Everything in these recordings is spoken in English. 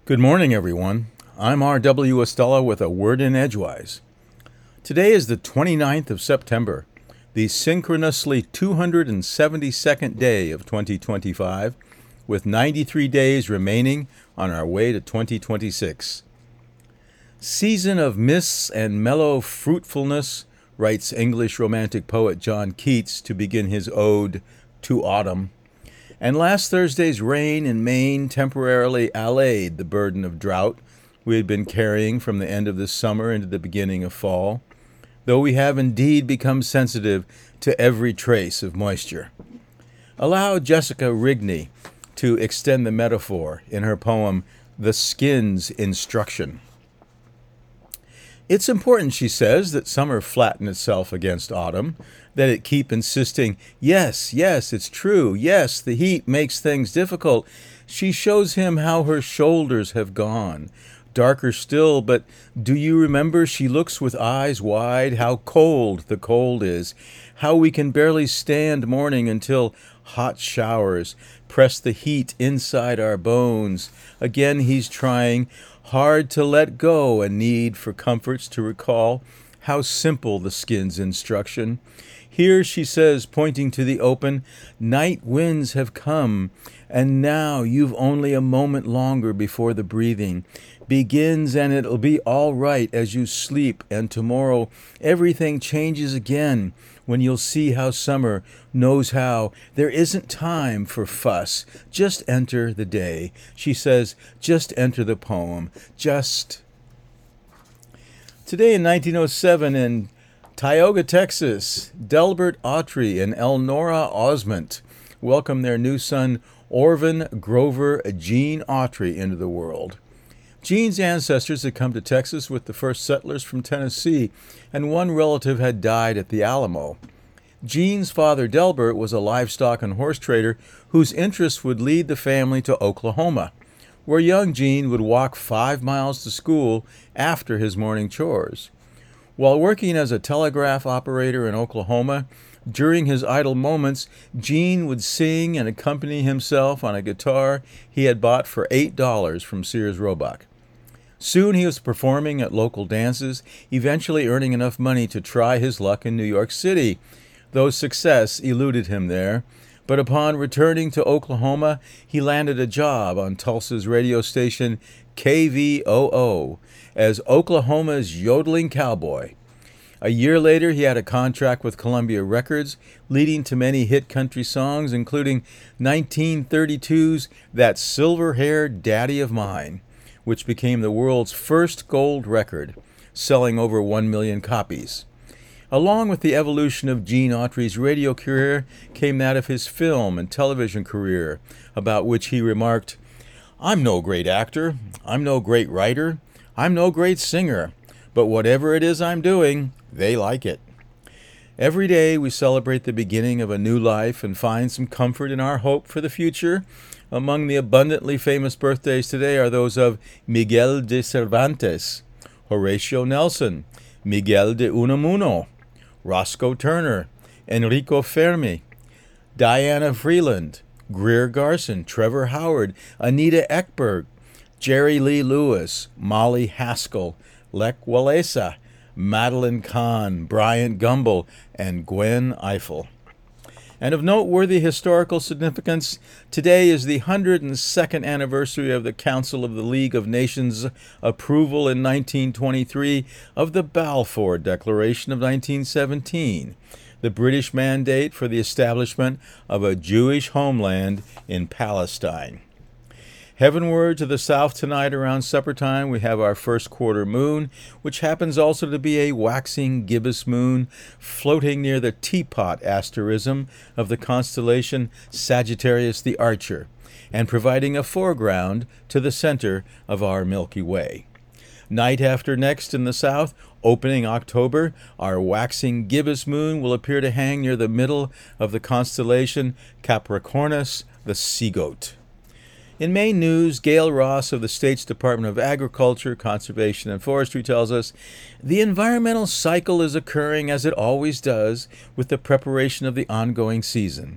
Good morning, everyone. I'm R.W. Estella with a word in Edgewise. Today is the 29th of September, the synchronously 272nd day of 2025, with 93 days remaining on our way to 2026. Season of mists and mellow fruitfulness, writes English romantic poet John Keats to begin his ode to autumn. And last Thursday's rain in Maine temporarily allayed the burden of drought we had been carrying from the end of the summer into the beginning of fall, though we have indeed become sensitive to every trace of moisture. Allow Jessica Rigney to extend the metaphor in her poem, The Skin's Instruction. It's important, she says, that summer flatten itself against autumn, that it keep insisting, yes, it's true, yes, the heat makes things difficult. She shows him how her shoulders have gone. Darker still, but do you remember she looks with eyes wide, how cold the cold is, how we can barely stand morning until hot showers press the heat inside our bones. Again he's trying hard to let go, a need for comforts to recall. How simple the skin's instruction. Here she says, pointing to the open, night winds have come, and now you've only a moment longer before the breathing begins, and it'll be all right as you sleep, and tomorrow everything changes again when you'll see how summer knows how. There isn't time for fuss. Just enter the day. She says, just enter the poem. Just. Today in 1907 in Tioga, Texas, Delbert Autry and Elnora Osment welcomed their new son, Orvin Grover Gene Autry, into the world. Gene's ancestors had come to Texas with the first settlers from Tennessee, and one relative had died at the Alamo. Gene's father, Delbert, was a livestock and horse trader whose interests would lead the family to Oklahoma, where young Gene would walk 5 miles to school after his morning chores. While working as a telegraph operator in Oklahoma, during his idle moments, Gene would sing and accompany himself on a guitar he had bought for $8 from Sears Roebuck. Soon he was performing at local dances, eventually earning enough money to try his luck in New York City, though success eluded him there. But upon returning to Oklahoma, he landed a job on Tulsa's radio station KVOO as Oklahoma's yodeling cowboy. A year later, he had a contract with Columbia Records, leading to many hit country songs, including 1932's That Silver-Haired Daddy of Mine, which became the world's first gold record, selling over 1 million copies. Along with the evolution of Gene Autry's radio career came that of his film and television career, about which he remarked, "I'm no great actor, I'm no great writer, I'm no great singer, but whatever it is I'm doing, they like it." Every day we celebrate the beginning of a new life and find some comfort in our hope for the future. Among the abundantly famous birthdays today are those of Miguel de Cervantes, Horatio Nelson, Miguel de Unamuno, Roscoe Turner, Enrico Fermi, Diana Freeland, Greer Garson, Trevor Howard, Anita Ekberg, Jerry Lee Lewis, Molly Haskell, Lech Walesa, Madeline Kahn, Bryant Gumbel, and Gwen Ifill. And of noteworthy historical significance, today is the 102nd anniversary of the Council of the League of Nations' approval in 1923 of the Balfour Declaration of 1917, the British mandate for the establishment of a Jewish homeland in Palestine. Heavenward to the south tonight around supper time, we have our first quarter moon, which happens also to be a waxing gibbous moon floating near the teapot asterism of the constellation Sagittarius the Archer, and providing a foreground to the center of our Milky Way. Night after next in the south, opening October, our waxing gibbous moon will appear to hang near the middle of the constellation Capricornus the Sea Goat. In Maine news, Gail Ross of the state's Department of Agriculture, Conservation, and Forestry tells us, the environmental cycle is occurring as it always does with the preparation of the ongoing season.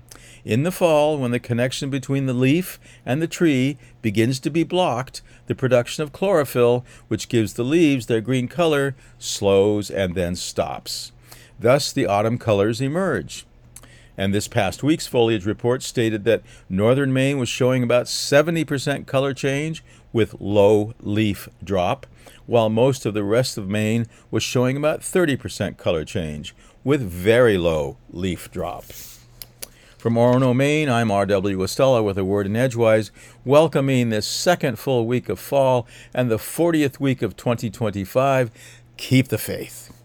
In the fall, when the connection between the leaf and the tree begins to be blocked, the production of chlorophyll, which gives the leaves their green color, slows and then stops. Thus, the autumn colors emerge. And this past week's foliage report stated that northern Maine was showing about 70% color change with low leaf drop, while most of the rest of Maine was showing about 30% color change with very low leaf drop. From Orono, Maine, I'm R.W. Estella with a word in Edgewise, welcoming this second full week of fall and the 40th week of 2025. Keep the faith.